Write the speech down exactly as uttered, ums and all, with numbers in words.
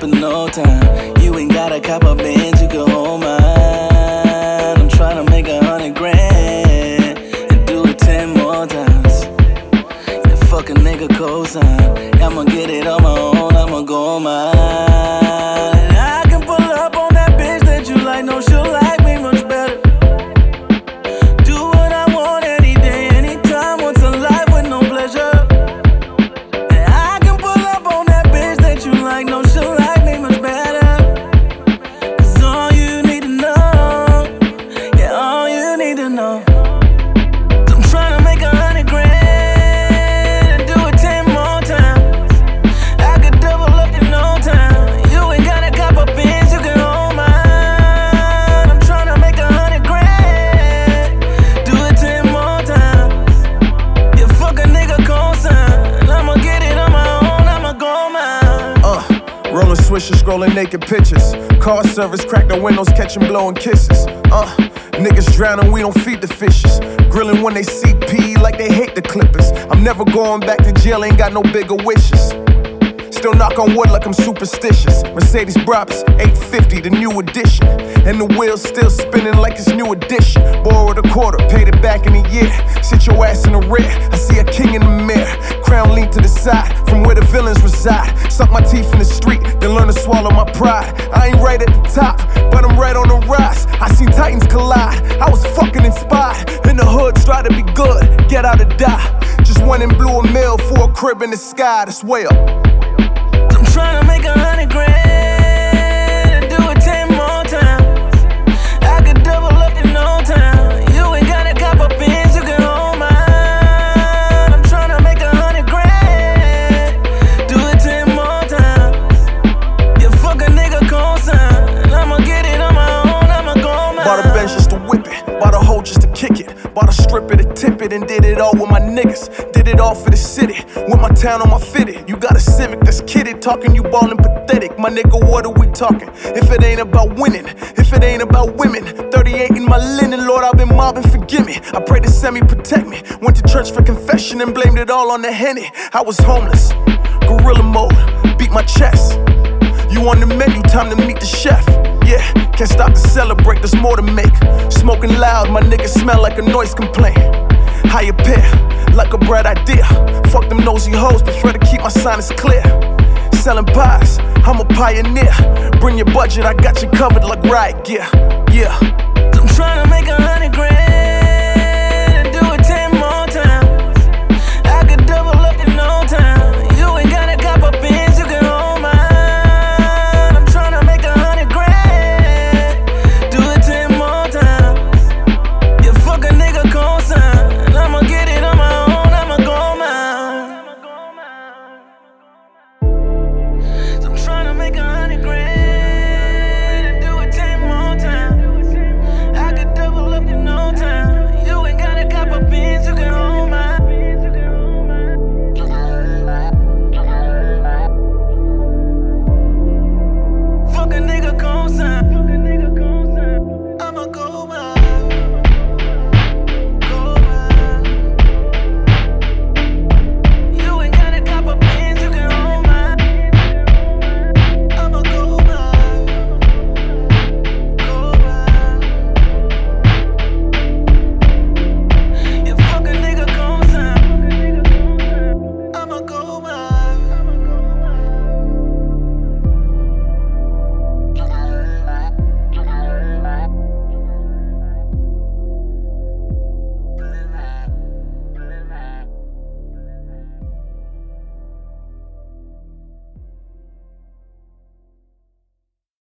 in no time. You ain't got a couple bands, you can hold mine. I'm tryna make a hundred grand and do it ten more times. Yeah, fuck a nigga cosign. I'ma get it on my own, I'ma go on mine. I can pull up on that bitch that you like, no, she'll like me much better. Do what I want any day, anytime, once a life with no pleasure. No, she'll like me much better. Cause all you need to know, yeah, all you need to know. I'm tryna make a hundred grand and do it ten more times. I could double up in no time. You ain't got a couple pins, you can hold mine. I'm tryna make a hundred grand, do it ten more times. You fuck a nigga cosign, I'ma get it on my own, I'ma go mine. Rolling swishers, scrolling naked pictures. Car service, crack the windows, catching blowing kisses. Uh, niggas drowning, we don't feed the fishes. Grilling when they C P like they hate the Clippers. I'm never going back to jail, ain't got no bigger wishes. Still knock on wood like I'm superstitious. Mercedes Brabus, eight fifty, the new edition. And the wheels still spinning like it's new edition. Borrowed a quarter, paid it back in a year. Sit your ass in the rear, I see a king in the mirror. Crown lean to the side, from where the villains reside. Suck my teeth in the street, then learn to swallow my pride. I ain't right at the top, but I'm right on the rise. I seen titans collide, I was fucking inspired. In the hood, try to be good, get out or die. Just went and blew a mill for a crib in the sky, that's way up. I'm tryna make a hundred grand and do it ten more times. I could double up in no time. You ain't got a couple pins, you can hold mine. I'm tryna make a hundred grand, do it ten more times. You fuck a nigga cosign, I'ma get it on my own, I'ma go mine. Bought a Benz just to whip it, bought a hoe just to kick it. Bought a strip it, a tip it, and did it all with my niggas. Did it all for the city, with my town on my fitted. You got a Civic that's kidded, talking you ballin' pathetic. My nigga, what are we talking? If it ain't about winning, if it ain't about women. thirty-eight in my linen, Lord, I've been mobbing, forgive me. I pray to semi protect me. Went to church for confession and blamed it all on the Henny. I was homeless, gorilla mode, beat my chest. You on the menu, time to meet the chef. Yeah, can't stop to celebrate, there's more to make. Smoking loud, my niggas smell like a noise complaint. Higher pair, like a bright idea. Fuck them nosy hoes, prefer to keep my sinus clear. Selling pies, I'm a pioneer. Bring your budget, I got you covered like riot gear. Yeah. I'm tryna make a hundred grand